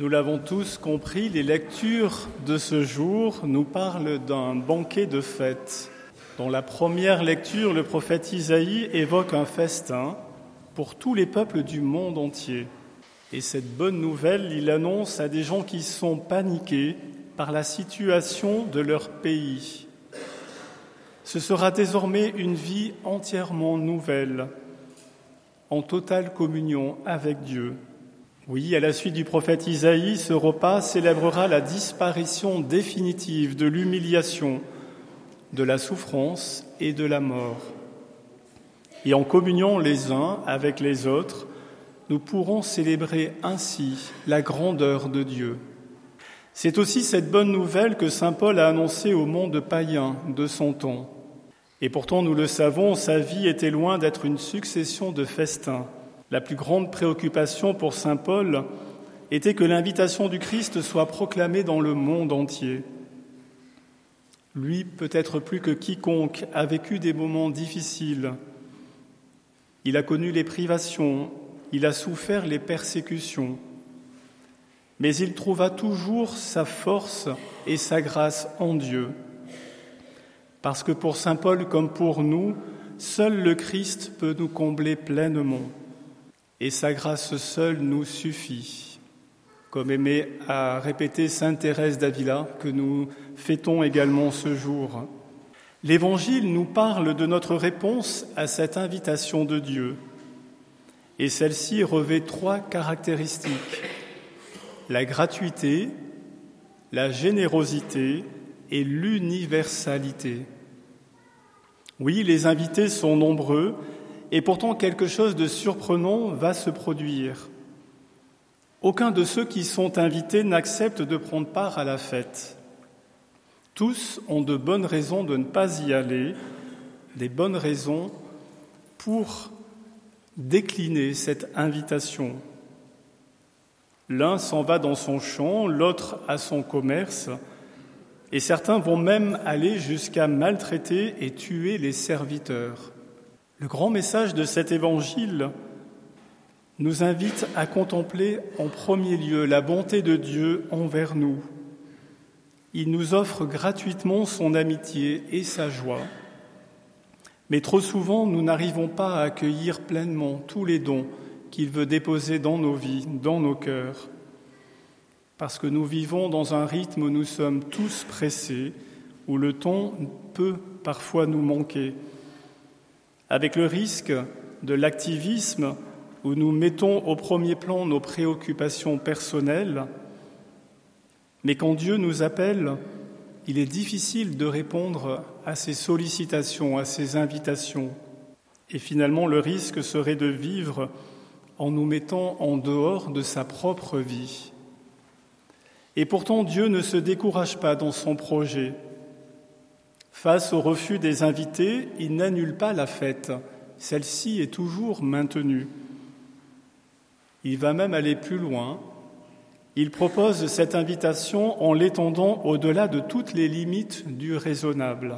Nous l'avons tous compris, les lectures de ce jour nous parlent d'un banquet de fête. Dans la première lecture, le prophète Isaïe évoque un festin pour tous les peuples du monde entier. Et cette bonne nouvelle, il annonce à des gens qui sont paniqués par la situation de leur pays. Ce sera désormais une vie entièrement nouvelle, en totale communion avec Dieu. Oui, à la suite du prophète Isaïe, ce repas célébrera la disparition définitive de l'humiliation, de la souffrance et de la mort. Et en communion les uns avec les autres, nous pourrons célébrer ainsi la grandeur de Dieu. C'est aussi cette bonne nouvelle que saint Paul a annoncée au monde païen de son temps. Et pourtant, nous le savons, sa vie était loin d'être une succession de festins. La plus grande préoccupation pour saint Paul était que l'invitation du Christ soit proclamée dans le monde entier. Lui, peut-être plus que quiconque, a vécu des moments difficiles. Il a connu les privations, il a souffert les persécutions. Mais il trouva toujours sa force et sa grâce en Dieu. Parce que pour saint Paul comme pour nous, seul le Christ peut nous combler pleinement. Et sa grâce seule nous suffit, comme aimait à répéter sainte Thérèse d'Avila, que nous fêtons également ce jour. L'Évangile nous parle de notre réponse à cette invitation de Dieu. Et celle-ci revêt 3 caractéristiques: la gratuité, la générosité et l'universalité. Oui, les invités sont nombreux, et pourtant quelque chose de surprenant va se produire. Aucun de ceux qui sont invités n'accepte de prendre part à la fête. Tous ont de bonnes raisons de ne pas y aller, des bonnes raisons pour décliner cette invitation. L'un s'en va dans son champ, l'autre à son commerce, et certains vont même aller jusqu'à maltraiter et tuer les serviteurs. Le grand message de cet évangile nous invite à contempler en premier lieu la bonté de Dieu envers nous. Il nous offre gratuitement son amitié et sa joie. Mais trop souvent, nous n'arrivons pas à accueillir pleinement tous les dons qu'il veut déposer dans nos vies, dans nos cœurs. Parce que nous vivons dans un rythme où nous sommes tous pressés, où le temps peut parfois nous manquer. Avec le risque de l'activisme où nous mettons au premier plan nos préoccupations personnelles, mais quand Dieu nous appelle, il est difficile de répondre à ses sollicitations, à ses invitations. Et finalement, le risque serait de vivre en nous mettant en dehors de sa propre vie. Et pourtant, Dieu ne se décourage pas dans son projet. Face au refus des invités, il n'annule pas la fête. Celle-ci est toujours maintenue. Il va même aller plus loin. Il propose cette invitation en l'étendant au-delà de toutes les limites du raisonnable.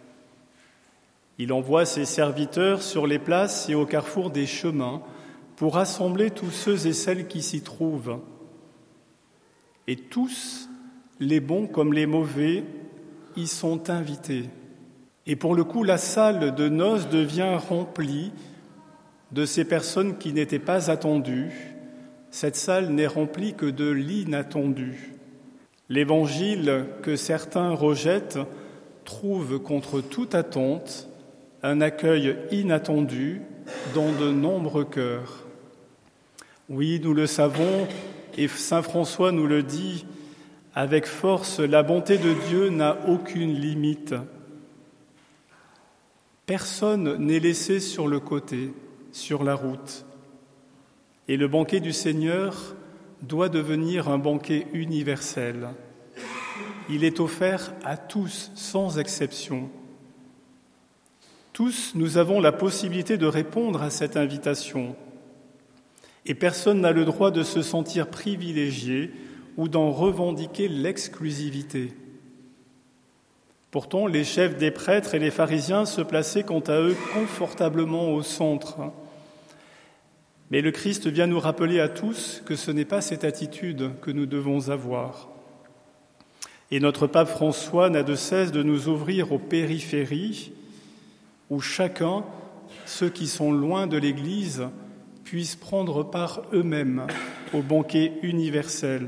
Il envoie ses serviteurs sur les places et au carrefour des chemins pour rassembler tous ceux et celles qui s'y trouvent. Et tous, les bons comme les mauvais, y sont invités. Et pour le coup, la salle de noces devient remplie de ces personnes qui n'étaient pas attendues. Cette salle n'est remplie que de l'inattendu. L'Évangile que certains rejettent trouve contre toute attente un accueil inattendu dans de nombreux cœurs. Oui, nous le savons, et saint François nous le dit avec force, la bonté de Dieu n'a aucune limite. Personne n'est laissé sur le côté, sur la route. Et le banquet du Seigneur doit devenir un banquet universel. Il est offert à tous, sans exception. Tous, nous avons la possibilité de répondre à cette invitation. Et personne n'a le droit de se sentir privilégié ou d'en revendiquer l'exclusivité. Pourtant, les chefs des prêtres et les pharisiens se plaçaient quant à eux confortablement au centre. Mais le Christ vient nous rappeler à tous que ce n'est pas cette attitude que nous devons avoir. Et notre pape François n'a de cesse de nous ouvrir aux périphéries où chacun, ceux qui sont loin de l'Église, puissent prendre part eux-mêmes au banquet universel.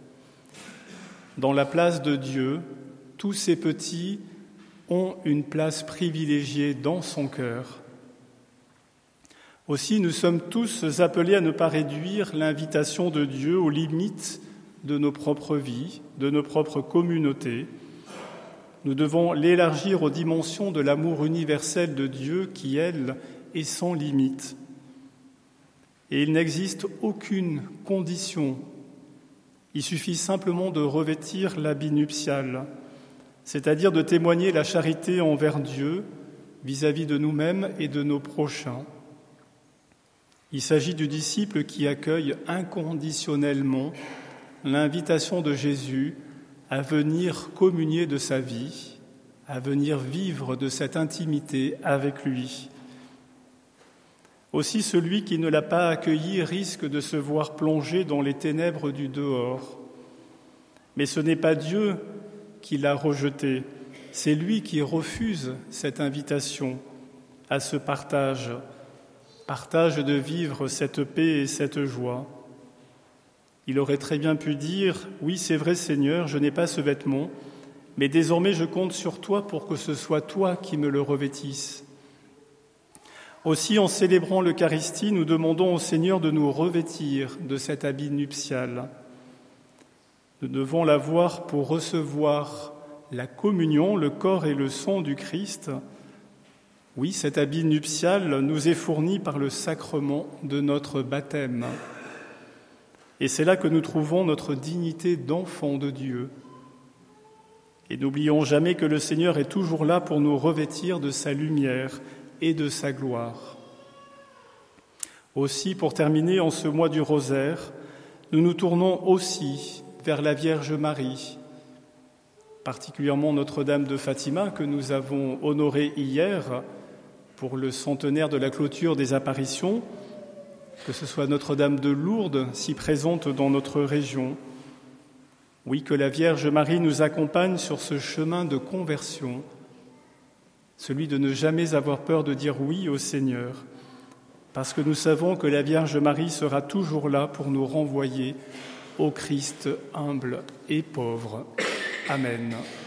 Dans la place de Dieu, tous ces petits ont une place privilégiée dans son cœur. Aussi, nous sommes tous appelés à ne pas réduire l'invitation de Dieu aux limites de nos propres vies, de nos propres communautés. Nous devons l'élargir aux dimensions de l'amour universel de Dieu qui, elle, est sans limite. Et il n'existe aucune condition. Il suffit simplement de revêtir l'habit nuptial, c'est-à-dire de témoigner la charité envers Dieu vis-à-vis de nous-mêmes et de nos prochains. Il s'agit du disciple qui accueille inconditionnellement l'invitation de Jésus à venir communier de sa vie, à venir vivre de cette intimité avec lui. Aussi, celui qui ne l'a pas accueilli risque de se voir plongé dans les ténèbres du dehors. Mais ce n'est pas Dieu qui l'a rejeté, c'est lui qui refuse cette invitation à ce partage de vivre cette paix et cette joie. Il aurait très bien pu dire « Oui, c'est vrai Seigneur, je n'ai pas ce vêtement, mais désormais je compte sur toi pour que ce soit toi qui me le revêtisses. » Aussi, en célébrant l'Eucharistie, nous demandons au Seigneur de nous revêtir de cet habit nuptial. Nous devons l'avoir pour recevoir la communion, le corps et le sang du Christ. Oui, cet habit nuptial nous est fourni par le sacrement de notre baptême. Et c'est là que nous trouvons notre dignité d'enfant de Dieu. Et n'oublions jamais que le Seigneur est toujours là pour nous revêtir de sa lumière et de sa gloire. Aussi, pour terminer, en ce mois du rosaire, nous nous tournons aussi vers la Vierge Marie, particulièrement Notre-Dame de Fatima, que nous avons honorée hier pour le centenaire de la clôture des apparitions, que ce soit Notre-Dame de Lourdes, si présente dans notre région. Oui, que la Vierge Marie nous accompagne sur ce chemin de conversion, celui de ne jamais avoir peur de dire oui au Seigneur, parce que nous savons que la Vierge Marie sera toujours là pour nous renvoyer au Christ humble et pauvre. Amen.